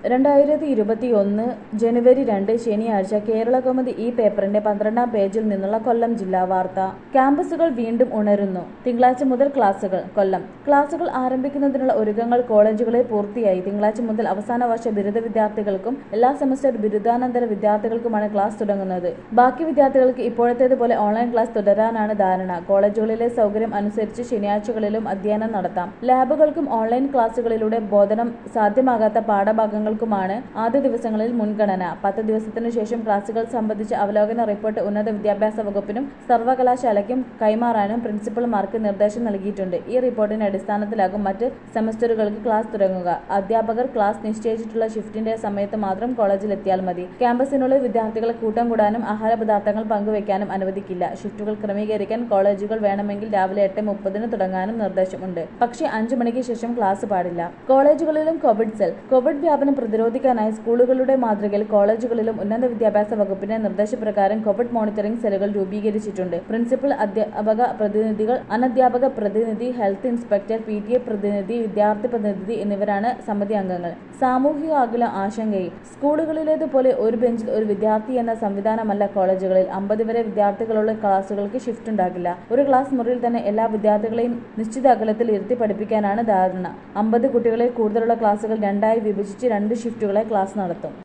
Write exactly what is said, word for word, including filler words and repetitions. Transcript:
രണ്ടായിരത്തി ഇരുപത്തിയൊന്ന് ജനുവരി രണ്ട് ശനിയാഴ്ച കേരളകൗമുദി ഈ പേപ്പറിന്റെ പന്ത്രണ്ടാം പേജിൽ നിന്നുള്ള കൊല്ലം ജില്ലാ വാർത്ത. ക്യാമ്പസുകൾ വീണ്ടും ഉണരുന്നു. തിങ്കളാഴ്ച മുതൽ ക്ലാസുകൾ. കൊല്ലം. ക്ലാസുകൾ ആരംഭിക്കുന്നതിനുള്ള ഒരുക്കങ്ങൾ കോളേജുകളിൽ പൂർത്തിയായി. തിങ്കളാഴ്ച മുതൽ അവസാന വർഷ ബിരുദ വിദ്യാർത്ഥികൾക്കും എല്ലാ സെമസ്റ്റർ ബിരുദാനന്തര വിദ്യാർത്ഥികൾക്കുമാണ് ക്ലാസ് തുടങ്ങുന്നത്. ബാക്കി വിദ്യാർത്ഥികൾക്ക് ഇപ്പോഴത്തേതുപോലെ ഓൺലൈൻ ക്ലാസ് തുടരാനാണ് ധാരണ. കോളേജുകളിലെ സൗകര്യം അനുസരിച്ച് ശനിയാഴ്ചകളിലും അധ്യയനം നടത്താം. ലാബുകൾക്കും ഓൺലൈൻ ക്ലാസുകളിലൂടെ ബോധനം സാധ്യമാകാത്ത പാഠഭാഗങ്ങൾ ുമാണ് ആദ്യ ദിവസങ്ങളിൽ മുൻഗണന. പത്ത് ദിവസത്തിനു ശേഷം ക്ലാസുകൾ സംബന്ധിച്ച അവലോകന റിപ്പോർട്ട് ഉന്നത വിദ്യാഭ്യാസ വകുപ്പിനും സർവകലാശാലയ്ക്കും കൈമാറാനും പ്രിൻസിപ്പൽമാർക്ക് നിർദ്ദേശം നൽകിയിട്ടുണ്ട്. ഈ റിപ്പോർട്ടിന്റെ അടിസ്ഥാനത്തിലാകും മറ്റ് സെമസ്റ്ററുകൾക്ക് ക്ലാസ് തുടങ്ങുക. അധ്യാപകർ ക്ലാസ് നിശ്ചയിച്ചിട്ടുള്ള ഷിഫ്റ്റിന്റെ സമയത്ത് മാത്രം കോളേജിൽ എത്തിയാൽ മതി. ക്യാമ്പസിനുള്ളിൽ വിദ്യാർത്ഥികളെ കൂട്ടം കൂടാനും ആഹാര പദാർത്ഥങ്ങൾ പങ്കുവയ്ക്കാനും അനുവദിക്കില്ല. ഷിഫ്റ്റുകൾ ക്രമീകരിക്കാൻ കോളേജുകൾ വേണമെങ്കിൽ രാവിലെ എട്ട് മുപ്പതിന് തുടങ്ങാനും നിർദ്ദേശമുണ്ട്. പക്ഷേ അഞ്ചു മണിക്ക് ശേഷം ക്ലാസ് പാടില്ല. കോളേജുകളിലും കോവിഡ് സെൽ. കോവിഡ് വ്യാപനം പ്രതിരോധിക്കാനായി സ്കൂളുകളുടെ മാതൃകയിൽ കോളേജുകളിലും ഉന്നത വിദ്യാഭ്യാസ വകുപ്പിന്റെ നിർദ്ദേശപ്രകാരം കോവിഡ് മോണിറ്ററിംഗ് സെല്ലുകൾ രൂപീകരിച്ചിട്ടുണ്ട്. പ്രിൻസിപ്പൽ, അധ്യാപക പ്രതിനിധികൾ, അനധ്യാപക പ്രതിനിധി, health inspector, P T A പ്രതിനിധി, വിദ്യാർത്ഥി പ്രതിനിധി എന്നിവരാണ് സമിതി അംഗങ്ങൾ. സാമൂഹിക അകലം ആശങ്കയിൽ. സ്കൂളുകളിലേതുപോലെ ഒരു ബെഞ്ചിൽ ഒരു വിദ്യാർത്ഥി എന്ന സംവിധാനമല്ല കോളേജുകളിൽ. അമ്പത് വരെ വിദ്യാർത്ഥികളുള്ള ക്ലാസുകൾക്ക് ഷിഫ്റ്റ് ഉണ്ടാകില്ല. ഒരു ക്ലാസ് മുറിയിൽ തന്നെ എല്ലാ വിദ്യാർത്ഥികളെയും നിശ്ചിത അകലത്തിൽ ഇരുത്തി പഠിപ്പിക്കാനാണ് ധാരണ. അമ്പത് കുട്ടികളിൽ കൂടുതലുള്ള ക്ലാസുകൾ രണ്ടായി വിഭജിച്ച് രണ്ട് ഷിഫ്റ്റുകളെ ക്ലാസ് നടത്തും.